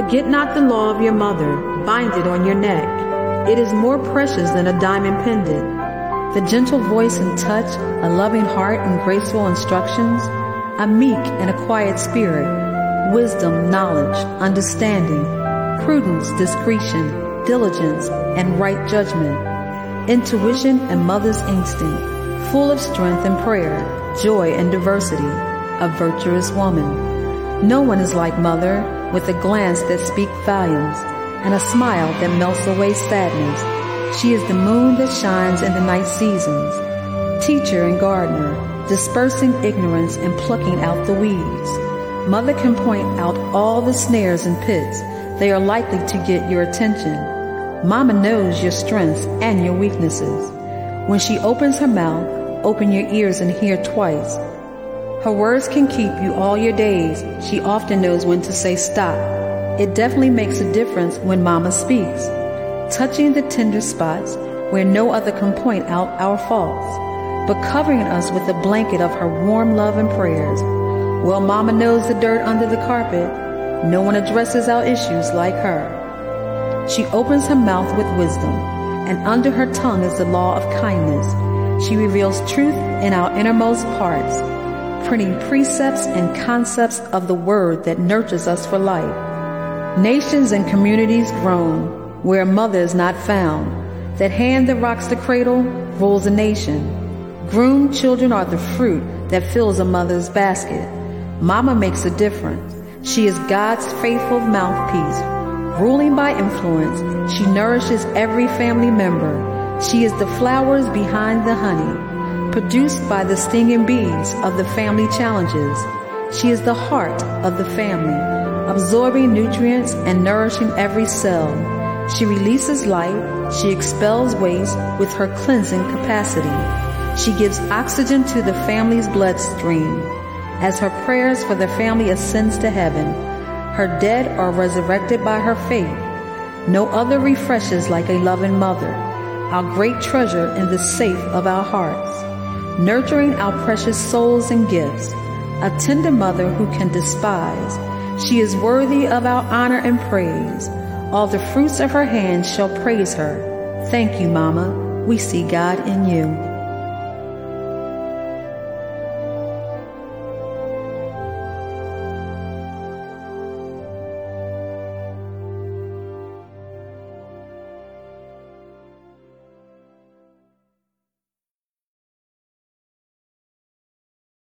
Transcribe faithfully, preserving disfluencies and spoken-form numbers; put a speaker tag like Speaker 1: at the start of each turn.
Speaker 1: Forget not the law of your mother, bind it on your neck. It is more precious than a diamond pendant. The gentle voice and touch, a loving heart and graceful instructions, a meek and a quiet spirit, wisdom, knowledge, understanding, prudence, discretion, diligence, and right judgment, intuition and mother's instinct, full of strength and prayer, joy and diversity, a virtuous woman. No one is like mother, with a glance that speaks volumes and a smile that melts away sadness. She is the moon that shines in the night seasons, teacher and gardener, dispersing ignorance and plucking out the weeds. Mother can point out all the snares and pits. They are likely to get your attention. Mama knows your strengths and your weaknesses. When she opens her mouth, open your ears and hear twice. Her words can keep you all your days. She often knows when to say stop. It definitely makes a difference when Mama speaks, touching the tender spots where no other can point out our faults, but covering us with a blanket of her warm love and prayers. Well, Mama knows the dirt under the carpet. No one addresses our issues like her. She opens her mouth with wisdom, and under her tongue is the law of kindness. She reveals truth in our innermost parts, printing precepts and concepts of the word that nurtures us for life. Nations and communities groan where a mother is not found. That hand that rocks the cradle rules a nation. Groomed children are the fruit that fills a mother's basket. Mama makes a difference. She is God's faithful mouthpiece. Ruling by influence, she nourishes every family member. She is the flowers behind the honey, produced by the stinging bees of the family challenges. She is the heart of the family, absorbing nutrients and nourishing every cell. She releases life. She expels waste with her cleansing capacity. She gives oxygen to the family's bloodstream. As her prayers for the family ascends to heaven, her dead are resurrected by her faith. No other refreshes like a loving mother, our great treasure in the safe of our hearts, nurturing our precious souls and gifts, a tender mother who can despise. She is worthy of our honor and praise. All the fruits of her hands shall praise her. Thank you, Mama. We see God in you.